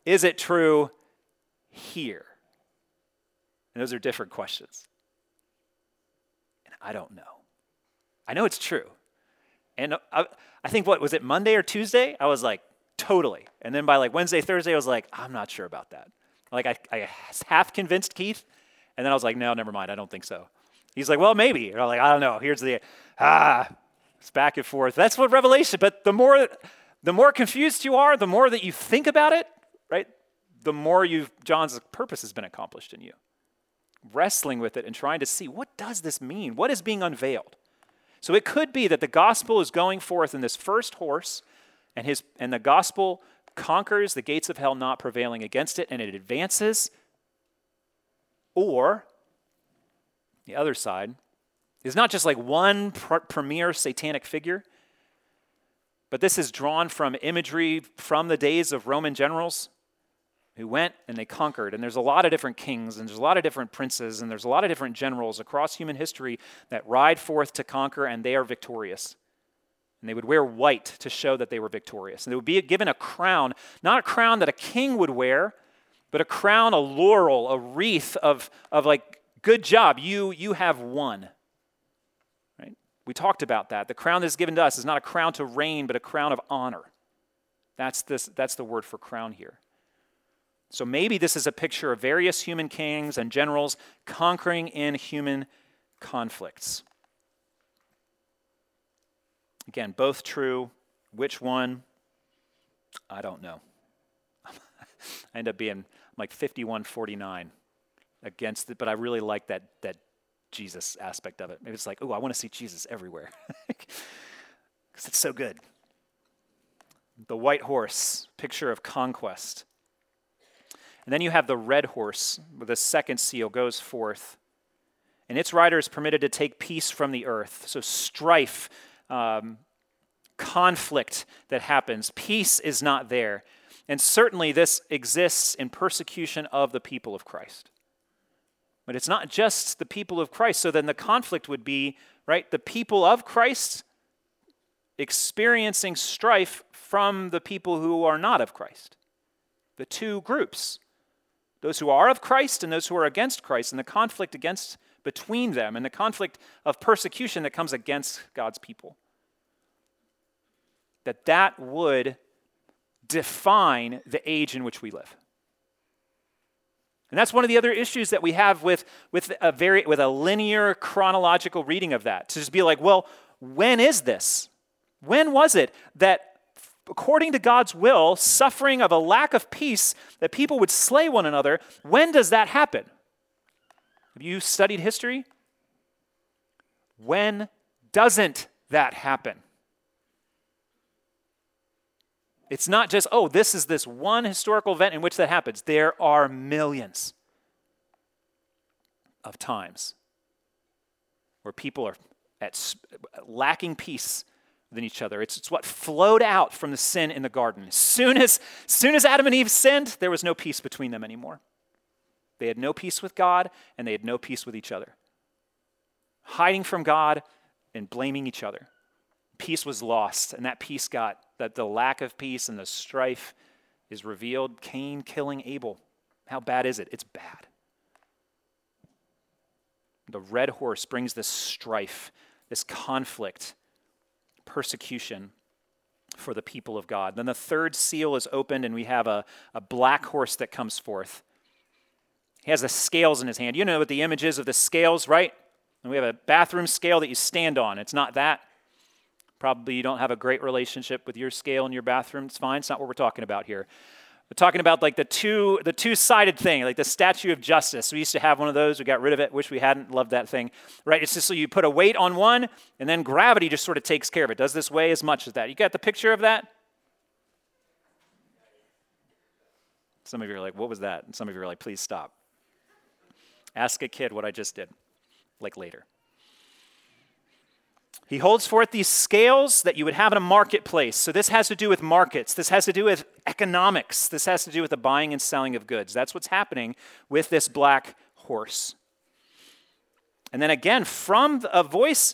here? And those are different questions. And I don't know. I know it's true. And I think, what was it, Monday or Tuesday? I was like, totally. And then by like Wednesday, Thursday, I was like, I'm not sure about that. Like I half convinced Keith, and then I was like, no, never mind, I don't think so. He's like, well, maybe. And I'm like, I don't know. Here's it's back and forth. That's what Revelation, but the more confused you are, the more that you think about it, right? The more John's purpose has been accomplished in you. Wrestling with it and trying to see, what does this mean? What is being unveiled? So it could be that the gospel is going forth in this first horse, and the gospel conquers the gates of hell, not prevailing against it, and it advances. Or the other side is not just like one premier satanic figure, but this is drawn from imagery from the days of Roman generals who went and they conquered. And there's a lot of different kings, and there's a lot of different princes, and there's a lot of different generals across human history that ride forth to conquer, and they are victorious. And they would wear white to show that they were victorious. And they would be given a crown, not a crown that a king would wear, but a crown, a laurel, a wreath of like, good job, you have won. Right? We talked about that. The crown that is given to us is not a crown to reign, but a crown of honor. That's the word for crown here. So maybe this is a picture of various human kings and generals conquering in human conflicts. Again, both true. Which one? I don't know. I end up being like 51-49 against it, but I really like that Jesus aspect of it. Maybe it's like, oh, I want to see Jesus everywhere because it's so good. The white horse, picture of conquest. And then you have the red horse, where the second seal goes forth. And its rider is permitted to take peace from the earth. So strife, conflict that happens. Peace is not there. And certainly this exists in persecution of the people of Christ. But it's not just the people of Christ. So then the conflict would be, right, the people of Christ experiencing strife from the people who are not of Christ. The two groups. Those who are of Christ and those who are against Christ, and the conflict between them, and the conflict of persecution that comes against God's people. That would define the age in which we live. And that's one of the other issues that we have with a linear chronological reading of that. To just be like, well, when is this? When was it that, according to God's will, suffering of a lack of peace, that people would slay one another? When does that happen? Have you studied history? When doesn't that happen? It's not just, oh, this is this one historical event in which that happens. There are millions of times where people are lacking peace within each other. It's what flowed out from the sin in the garden. As soon as Adam and Eve sinned, there was no peace between them anymore. They had no peace with God, and they had no peace with each other. Hiding from God and blaming each other. Peace was lost, and that the lack of peace and the strife is revealed. Cain killing Abel. How bad is it? It's bad. The red horse brings this strife, this conflict, persecution for the people of God. Then the third seal is opened, and we have a black horse that comes forth. He has the scales in his hand. You know what the image is of the scales, right? And we have a bathroom scale that you stand on. It's not that. Probably you don't have a great relationship with your scale in your bathroom. It's fine. It's not what we're talking about here. We're talking about like the two-sided thing, like the Statue of Justice. We used to have one of those. We got rid of it. Wish we hadn't. Loved that thing. Right? It's just so you put a weight on one, and then gravity just sort of takes care of it. Does this weigh as much as that? You got the picture of that? Some of you are like, what was that? And some of you are like, please stop. Ask a kid what I just did, like later. He holds forth these scales that you would have in a marketplace. So this has to do with markets. This has to do with economics. This has to do with the buying and selling of goods. That's what's happening with this black horse. And then again, from a voice,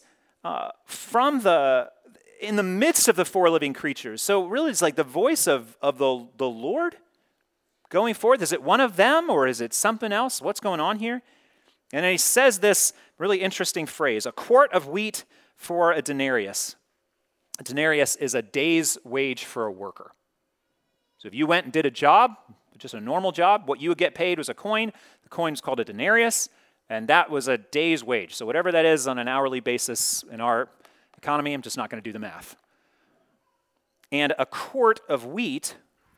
in the midst of the four living creatures. So really it's like the voice of the Lord going forth. Is it one of them or is it something else? What's going on here? And then he says this really interesting phrase, a quart of wheat for a denarius. A denarius is a day's wage for a worker. So if you went and did a job, just a normal job, what you would get paid was a coin. The coin is called a denarius, and that was a day's wage. So whatever that is on an hourly basis in our economy, I'm just not going to do the math. And a quart of wheat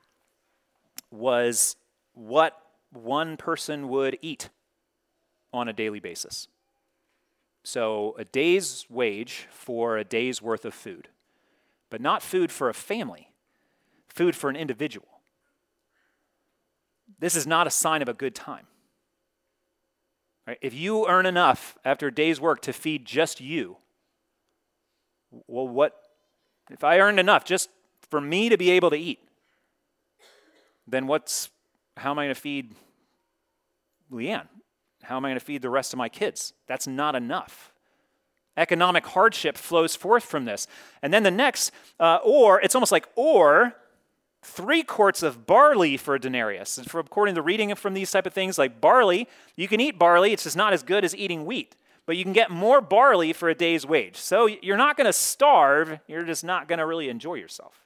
was what one person would eat on a daily basis. So a day's wage for a day's worth of food. But not food for a family, food for an individual. This is not a sign of a good time. Right? If you earn enough after a day's work to feed just you, well, what? If I earned enough just for me to be able to eat, then what's how am I going to feed Leanne? How am I going to feed the rest of my kids? That's not enough. Economic hardship flows forth from this. And then the next, it's almost like, or 3 quarts of barley for a denarius. And according to the reading from these type of things, like barley, you can eat barley. It's just not as good as eating wheat. But you can get more barley for a day's wage. So you're not going to starve. You're just not going to really enjoy yourself.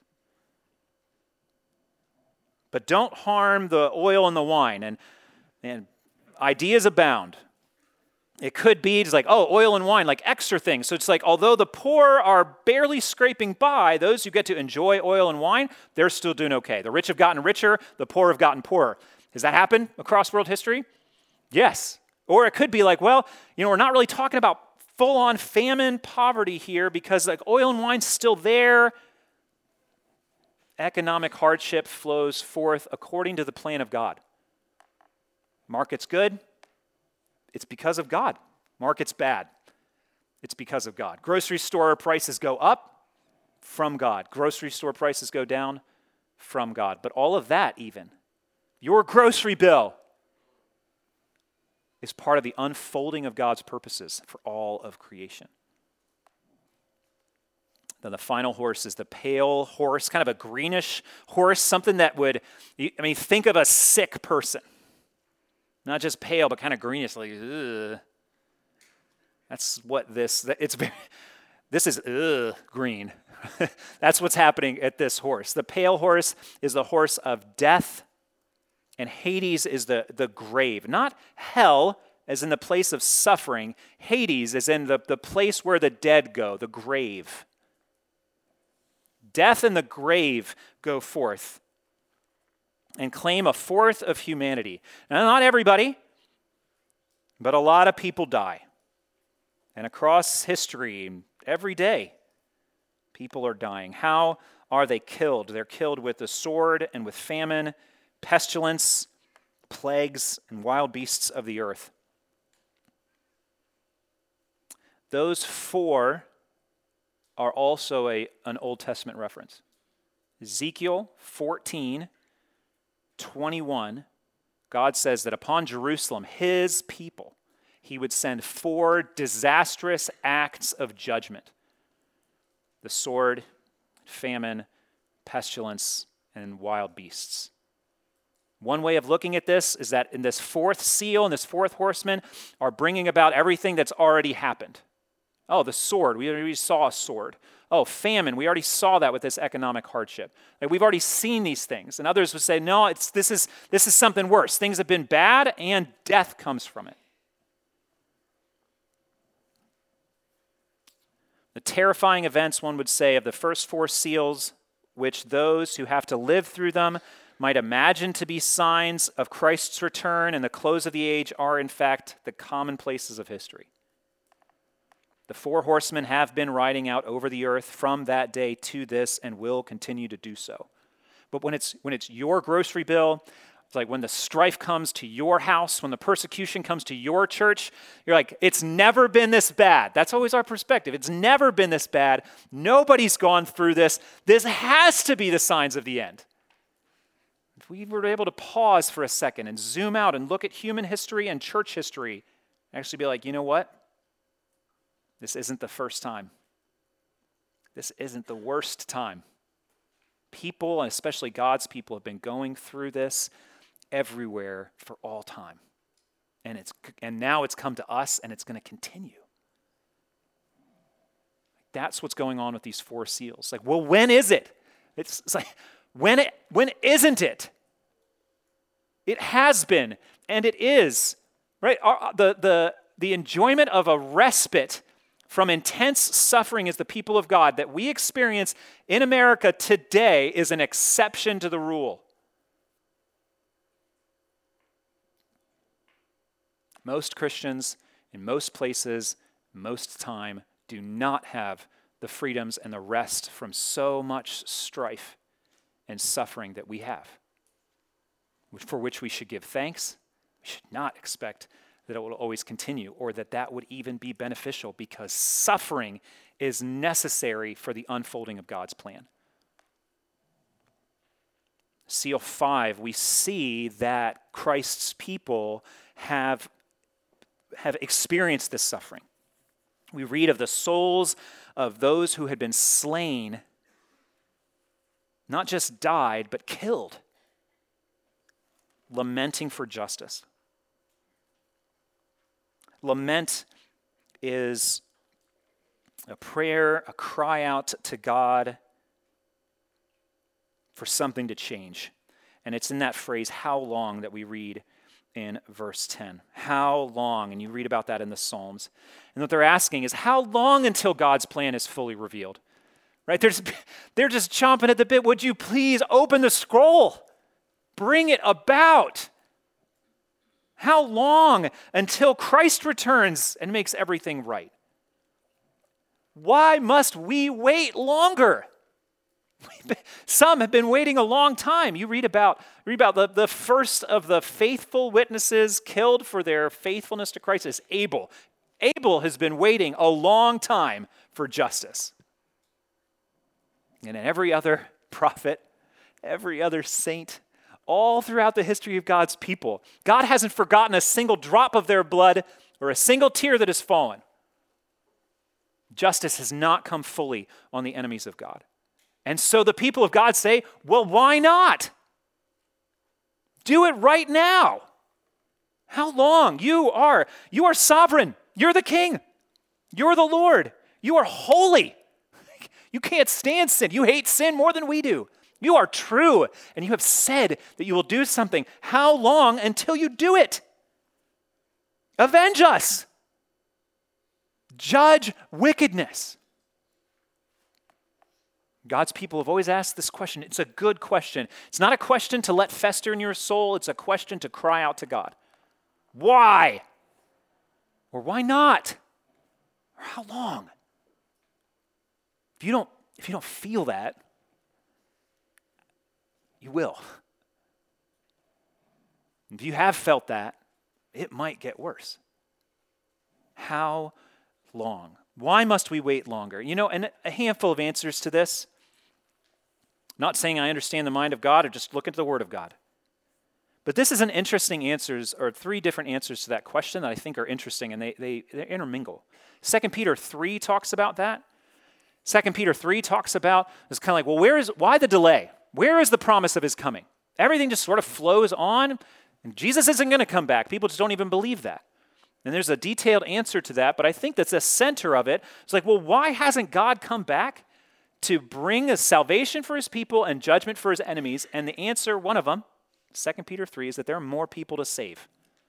But don't harm the oil and the wine. And ideas abound. It could be just like, oil and wine, like extra things. So it's like, although the poor are barely scraping by, those who get to enjoy oil and wine, they're still doing okay. The rich have gotten richer, the poor have gotten poorer. Has that happened across world history? Yes. Or it could be like, we're not really talking about full-on famine poverty here because like oil and wine's still there. Economic hardship flows forth according to the plan of God. Market's good. It's because of God. Market's bad. It's because of God. Grocery store prices go up from God. Grocery store prices go down from God. But all of that even, your grocery bill, is part of the unfolding of God's purposes for all of creation. Then the final horse is the pale horse, kind of a greenish horse, something that would, think of a sick person. Not just pale, but kind of greenish, like, ugh. That's what this is green. That's what's happening at this horse. The pale horse is the horse of death, and Hades is the grave. Not hell as in the place of suffering. Hades is in the place where the dead go, the grave. Death and the grave go forth and claim a fourth of humanity. Now, not everybody, but a lot of people die. And across history, every day, people are dying. How are they killed? They're killed with the sword and with famine, pestilence, plagues, and wild beasts of the earth. Those 4 are also an Old Testament reference. Ezekiel 14:21, God says that upon Jerusalem, his people, he would send 4 disastrous acts of judgment. The sword, famine, pestilence, and wild beasts. One way of looking at this is that in this 4th seal and this 4th horseman are bringing about everything that's already happened. The sword, we already saw a sword. Famine, we already saw that with this economic hardship. Like we've already seen these things. And others would say, no, this is something worse. Things have been bad and death comes from it. The terrifying events, one would say, of the first 4 seals, which those who have to live through them might imagine to be signs of Christ's return and the close of the age, are in fact the commonplaces of history. The 4 horsemen have been riding out over the earth from that day to this and will continue to do so. But when it's your grocery bill, it's like when the strife comes to your house, when the persecution comes to your church, you're like, it's never been this bad. That's always our perspective. It's never been this bad. Nobody's gone through this. This has to be the signs of the end. If we were able to pause for a second and zoom out and look at human history and church history, actually be like, you know what? This isn't the first time. This isn't the worst time. People, and especially God's people, have been going through this everywhere for all time. And now it's come to us, and it's going to continue. That's what's going on with these 4 seals. Like, well, when is it? It's like, when isn't it? It has been, and it is. Right? The enjoyment of a respite from intense suffering as the people of God that we experience in America today is an exception to the rule. Most Christians in most places, most time, do not have the freedoms and the rest from so much strife and suffering that we have, for which we should give thanks. We should not expect that it will always continue, or that would even be beneficial, because suffering is necessary for the unfolding of God's plan. Seal 5, we see that Christ's people have experienced this suffering. We read of the souls of those who had been slain, not just died, but killed, lamenting for justice. Lament is a prayer, a cry out to God for something to change. And it's in that phrase, how long, that we read in verse 10. How long? And you read about that in the Psalms. And what they're asking is, how long until God's plan is fully revealed? Right? They're just chomping at the bit. Would you please open the scroll? Bring it about. How long until Christ returns and makes everything right? Why must we wait longer? Some have been waiting a long time. You read about the first of the faithful witnesses killed for their faithfulness to Christ is Abel. Abel has been waiting a long time for justice. And in every other prophet, every other saint, all throughout the history of God's people, God hasn't forgotten a single drop of their blood or a single tear that has fallen. Justice has not come fully on the enemies of God. And so the people of God say, well, why not? Do it right now. How long? You are sovereign. You're the king. You're the Lord. You are holy. You can't stand sin. You hate sin more than we do. You are true, and you have said that you will do something. How long until you do it? Avenge us. Judge wickedness. God's people have always asked this question. It's a good question. It's not a question to let fester in your soul. It's a question to cry out to God. Why? Or why not? Or how long? If you don't feel that, you will. If you have felt that, it might get worse. How long? Why must we wait longer? And a handful of answers to this. Not saying I understand the mind of God or just look into the Word of God. But this is an interesting answers, or three different answers to that question that I think are interesting, and they intermingle. 2 Peter 3 talks about that. 2 Peter 3 talks about, it's kind of like, well, why the delay? Where is the promise of his coming? Everything just sort of flows on, and Jesus isn't going to come back. People just don't even believe that. And there's a detailed answer to that, but I think that's the center of it. It's like, well, why hasn't God come back to bring a salvation for his people and judgment for his enemies? And the answer, one of them, 2 Peter 3, is that there are more people to save.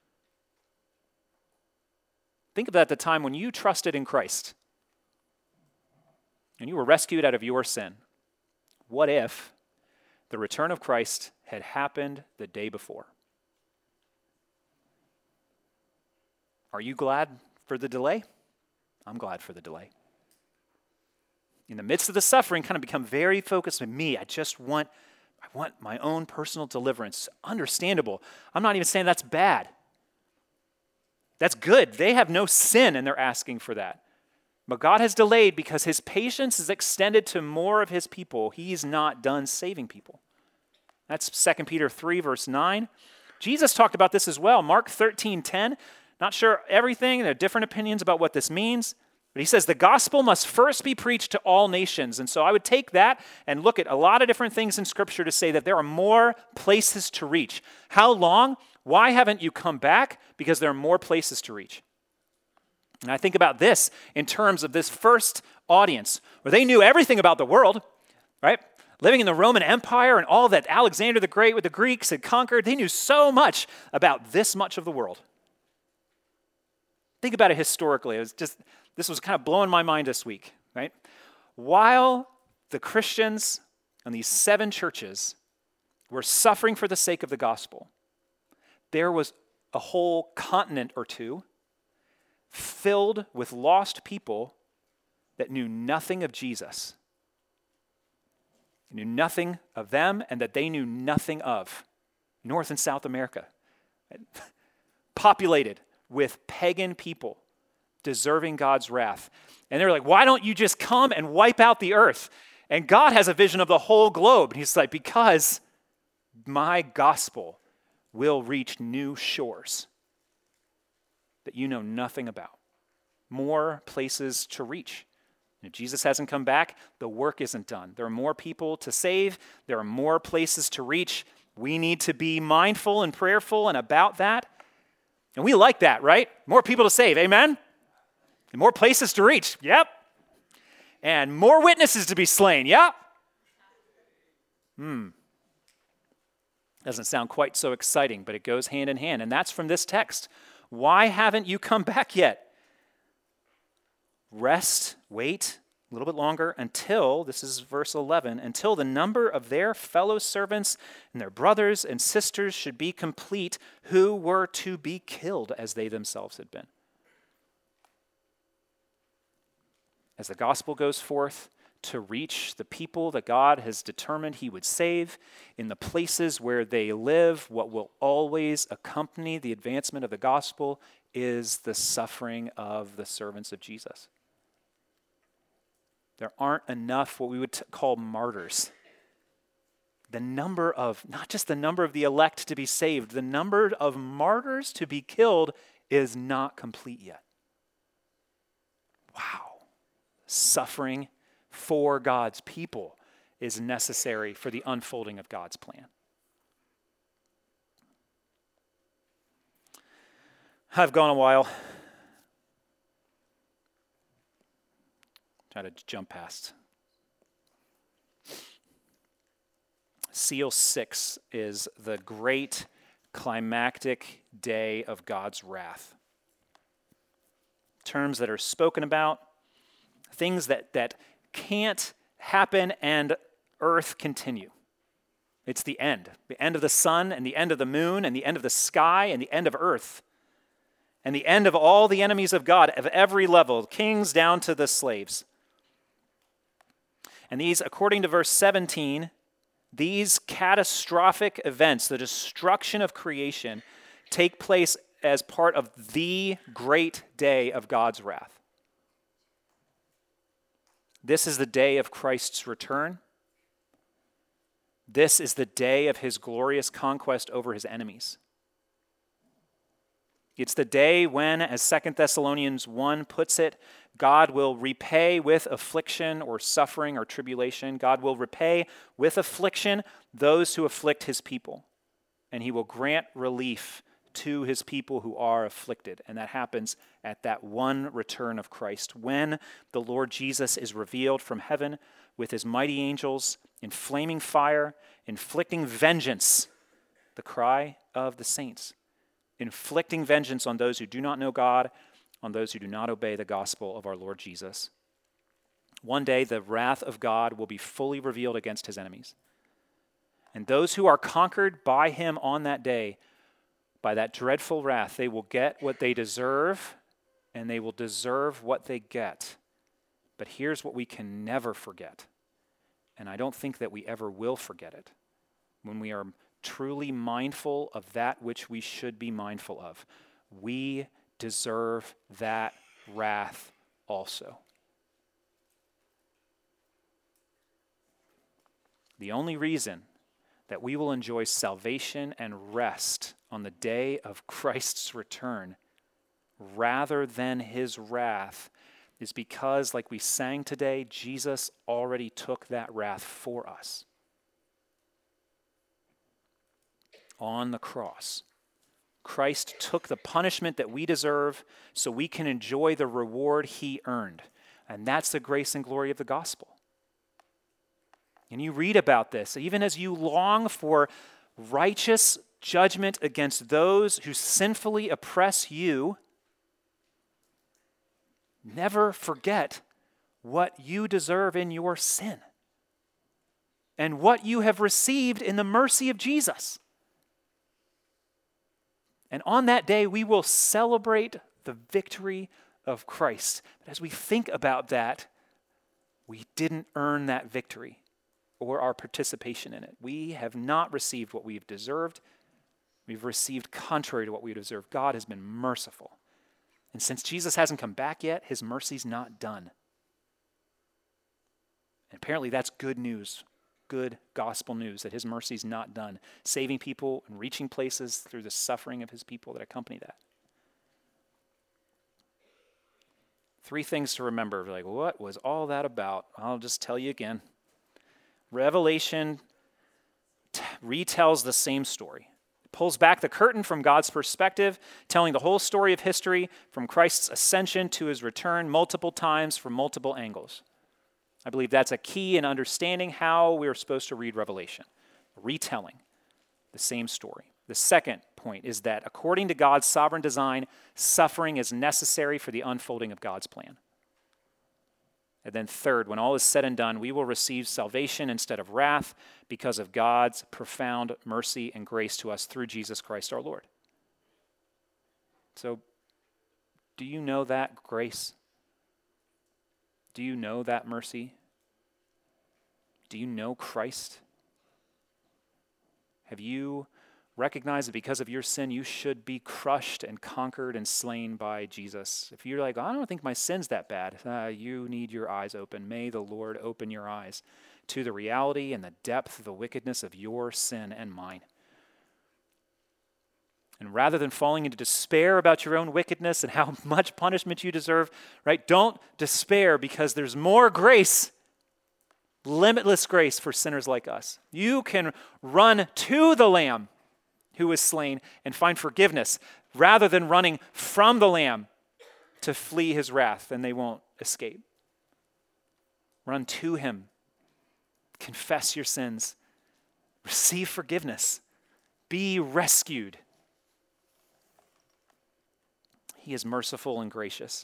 Think about the time when you trusted in Christ and you were rescued out of your sin. What if the return of Christ had happened the day before? Are you glad for the delay? I'm glad for the delay. In the midst of the suffering, kind of become very focused on me. I want my own personal deliverance. Understandable. I'm not even saying that's bad. That's good. They have no sin and they're asking for that. But God has delayed because his patience is extended to more of his people. He's not done saving people. That's 2 Peter 3, verse 9. Jesus talked about this as well. Mark 13:10. Not sure everything. There are different opinions about what this means. But he says the gospel must first be preached to all nations. And so I would take that and look at a lot of different things in Scripture to say that there are more places to reach. How long? Why haven't you come back? Because there are more places to reach. And I think about this in terms of this first audience, where they knew everything about the world, right? Living in the Roman Empire and all that Alexander the Great with the Greeks had conquered, they knew so much about this much of the world. Think about it historically. This was kind of blowing my mind this week, right? While the Christians and these 7 churches were suffering for the sake of the gospel, there was a whole continent or two filled with lost people that knew nothing of Jesus, knew nothing of them, and that they knew nothing of. North and South America, populated with pagan people deserving God's wrath. And they're like, why don't you just come and wipe out the earth? And God has a vision of the whole globe. And he's like, because my gospel will reach new shores that you know nothing about. More places to reach. If Jesus hasn't come back, the work isn't done. There are more people to save. There are more places to reach. We need to be mindful and prayerful and about that. And we like that, right? More people to save, amen? And more places to reach, yep. And more witnesses to be slain, yep. Doesn't sound quite so exciting, but it goes hand in hand. And that's from this text. Why haven't you come back yet? Rest, wait a little bit longer until, this is verse 11, until the number of their fellow servants and their brothers and sisters should be complete, who were to be killed as they themselves had been. As the gospel goes forth to reach the people that God has determined he would save in the places where they live, what will always accompany the advancement of the gospel is the suffering of the servants of Jesus. There aren't enough what we would call martyrs. The number of, not just the number of the elect to be saved, the number of martyrs to be killed is not complete yet. Wow. Suffering for God's people is necessary for the unfolding of God's plan. I've gone a while. Try to jump past. Seal 6 is the great climactic day of God's wrath. Terms that are spoken about, things that can't happen and earth continue. It's the end of the sun and the end of the moon and the end of the sky and the end of earth. And the end of all the enemies of God of every level, kings down to the slaves. And these, according to verse 17, these catastrophic events, the destruction of creation, take place as part of the great day of God's wrath. This is the day of Christ's return. This is the day of his glorious conquest over his enemies. It's the day when, as 2 Thessalonians 1 puts it, God will repay with affliction or suffering or tribulation. God will repay with affliction those who afflict his people. And he will grant relief to his people who are afflicted. And that happens at that one return of Christ, when the Lord Jesus is revealed from heaven with his mighty angels in flaming fire, inflicting vengeance, the cry of the saints, inflicting vengeance on those who do not know God, on those who do not obey the gospel of our Lord Jesus. One day, the wrath of God will be fully revealed against his enemies. And those who are conquered by him on that day, by that dreadful wrath, they will get what they deserve, and they will deserve what they get. But here's what we can never forget, and I don't think that we ever will forget it. When we are truly mindful of that which we should be mindful of, we deserve that wrath also. The only reason that we will enjoy salvation and rest on the day of Christ's return rather than his wrath is because, like we sang today, Jesus already took that wrath for us on the cross. Christ took the punishment that we deserve so we can enjoy the reward he earned. And that's the grace and glory of the gospel. And you read about this, even as you long for righteous judgment against those who sinfully oppress you, never forget what you deserve in your sin and what you have received in the mercy of Jesus. And on that day, we will celebrate the victory of Christ. But as we think about that, we didn't earn that victory or our participation in it. We have not received what we've deserved. We've received contrary to what we deserve. God has been merciful. And since Jesus hasn't come back yet, his mercy's not done. And apparently that's good news good gospel news that his mercy is not done, saving people and reaching places through the suffering of his people that accompany that. 3 things to remember. Like, what was all that about? I'll just tell you again. Revelation retells the same story. It pulls back the curtain from God's perspective, telling the whole story of history from Christ's ascension to his return multiple times from multiple angles. I believe that's a key in understanding how we are supposed to read Revelation, retelling the same story. The second point is that according to God's sovereign design, suffering is necessary for the unfolding of God's plan. And then third, when all is said and done, we will receive salvation instead of wrath because of God's profound mercy and grace to us through Jesus Christ our Lord. So, do you know that grace? Do you know that mercy? Do you know Christ? Have you recognized that because of your sin, you should be crushed and conquered and slain by Jesus? If you're like, I don't think my sin's that bad, you need your eyes open. May the Lord open your eyes to the reality and the depth of the wickedness of your sin and mine. And rather than falling into despair about your own wickedness and how much punishment you deserve, right? Don't despair, because there's more grace, limitless grace for sinners like us. You can run to the Lamb who was slain and find forgiveness rather than running from the Lamb to flee his wrath, and they won't escape. Run to him. Confess your sins. Receive forgiveness. Be rescued. He is merciful and gracious.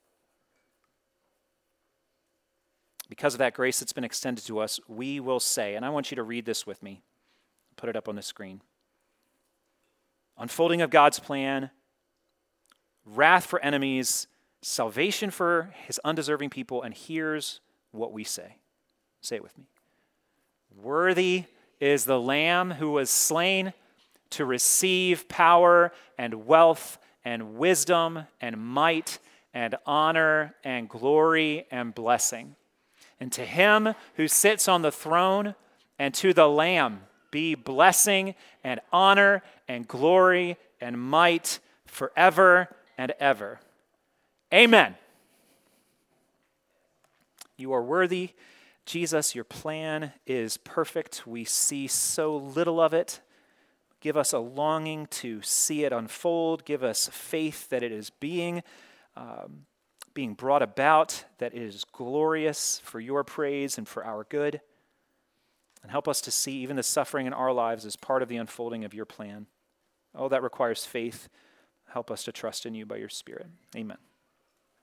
Because of that grace that's been extended to us, we will say, and I want you to read this with me. Put it up on the screen. Unfolding of God's plan, wrath for enemies, salvation for his undeserving people, and here's what we say. Say it with me. Worthy is the Lamb who was slain to receive power and wealth and wisdom and might and honor and glory and blessing. And to him who sits on the throne and to the Lamb be blessing and honor and glory and might forever and ever. Amen. You are worthy, Jesus. Your plan is perfect. We see so little of it. Give us a longing to see it unfold. Give us faith that it is being brought about, that it is glorious for your praise and for our good. And help us to see even the suffering in our lives as part of the unfolding of your plan. Oh, that requires faith. Help us to trust in you by your Spirit. Amen.